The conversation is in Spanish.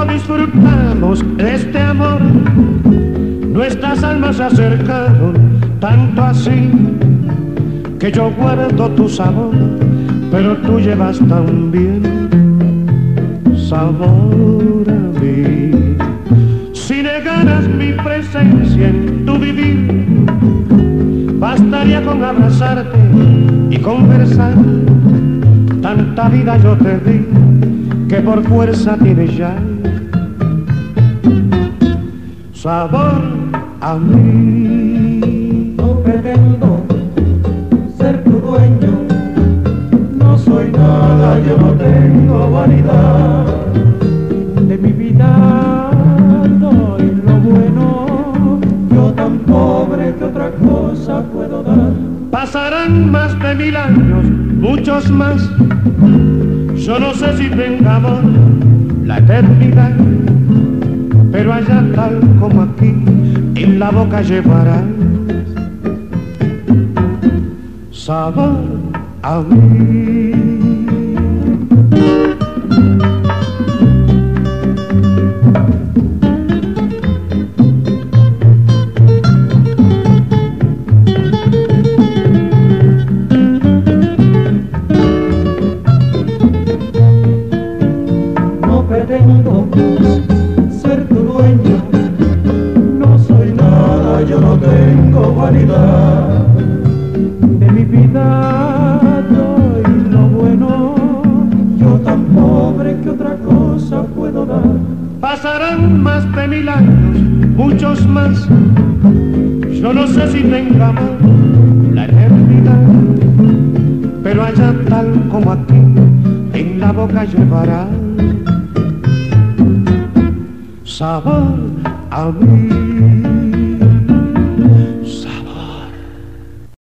cuánto disfrutamos de este amor. Nuestras almas se acercaron, tanto así que yo guardo tu sabor, pero tú llevas también sabor a mí. Si negaras mi presencia en tu vivir, bastaría con abrazarte y conversar. Tanta vida yo te di que por fuerza tienes ya sabor a mí. No pretendo ser tu dueño, no soy nada, yo no tengo vanidad. De mi vida doy lo bueno, yo tan pobre que otra cosa puedo dar. Pasarán más de 1000 años, muchos más, yo no sé si tengamos la eternidad, pero allá tal como aquí, en la boca llevarás sabor a mí. No pretendo ser tu dueño, no soy nada, yo no tengo vanidad. De mi vida doy lo bueno, yo tan pobre que otra cosa puedo dar. Pasarán más de 1000 años, muchos más, yo no sé si tengamos la eternidad, pero allá tal como aquí, en la boca llevarás sabor a mí.